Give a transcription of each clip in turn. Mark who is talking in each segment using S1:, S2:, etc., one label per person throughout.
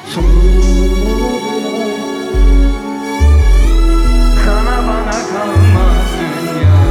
S1: Sana bana kalmaz dünya.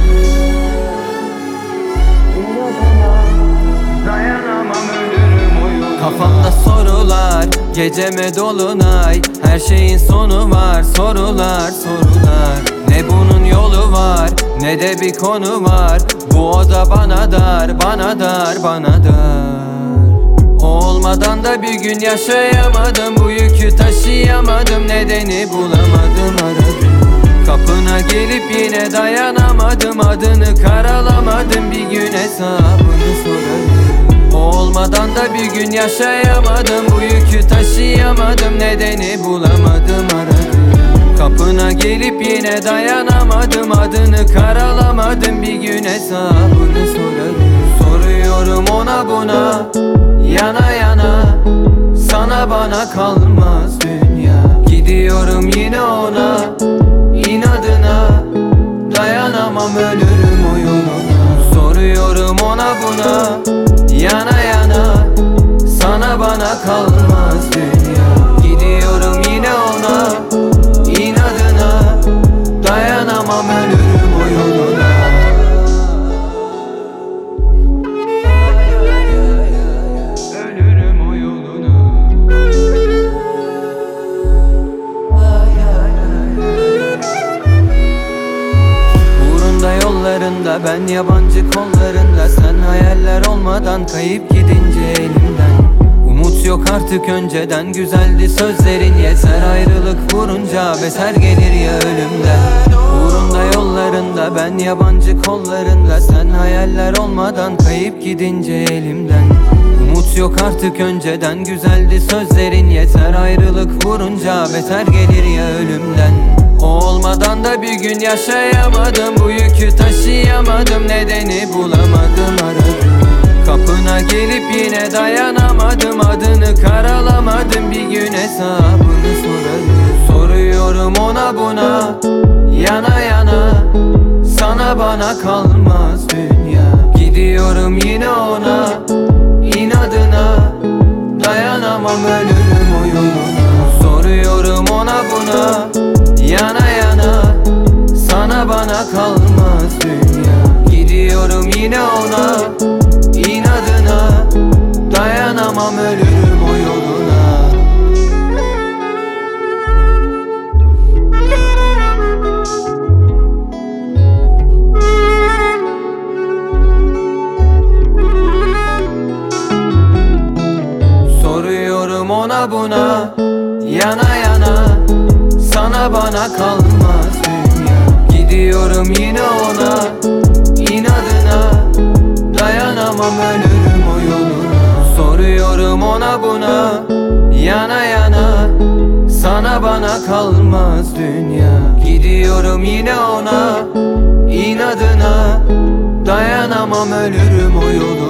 S1: Dayanamam, ölürüm o yoluna.
S2: Kafamda sorular, geceme dolunay. Her şeyin sonu var, sorular, sorular. Ne bunun yolu var, ne de bir konu var. Bu oda bana dar, bana dar, bana dar. O olmadan da bir gün yaşayamadım. Bu yükü taşıyamadım, nedeni bulamadım, aradım. Kapına gelip yine dayanamadım. Adını karalamadım, bir gün hesabını sorarım. O olmadan da bir gün yaşayamadım. Bu yükü taşıyamadım, nedeni bulamadım, aradım. Kapına gelip yine dayanamadım. Adını karalamadım, bir gün hesabını sorarım. Soruyorum ona buna, yana yana. Sana bana kalmaz dünya. Gidiyorum yine ona, inadına. Dayanamam, ölürüm o yoluna. Soruyorum ona buna, yana yana. Sana bana kalmaz dünya. Gidiyorum yine ona, inadına. Dayanamam, ölürüm o yoluna.
S1: Ölürüm o yoluna.
S2: Uğrunda yollarında, ben yabancı kollarında. Sen hayaller olmadan kayıp gidince elimden. Umut yok artık, önceden güzeldi sözlerin. Yeter ayrılık vurunca, beter gelir ya ölümden. Uğrunda yollarında, ben yabancı kollarında. Sen hayaller olmadan kayıp gidince elimden. Umut yok artık, önceden güzeldi sözlerin. Yeter ayrılık vurunca, beter gelir ya ölümden. O olmadan da bir gün yaşayamadım. Bu yükü taşıyamadım, nedeni bulamadım, aradım. Kapına gelip yine dayanamadım. Adını karalamadım, bir gün hesabını sorarım. Soruyorum ona buna, yana yana. Sana bana kalmaz dünya. Gidiyorum yine ona, inadına. Dayanamam, ölürüm o yoluna. Soruyorum ona buna, yana yana. Sana bana kalmaz dünya. Gidiyorum yine ona, inadına. Dayanamam, ölürüm o yoluna. Soruyorum ona buna, yana yana. Sana bana kalmaz dünya. Gidiyorum yine ona, inadına. Dayanamam, ölürüm o yoluna. Soruyorum ona buna, yana yana. Sana bana kalmaz dünya. Gidiyorum yine ona, inadına. Dayanamam, ölürüm o yoluna.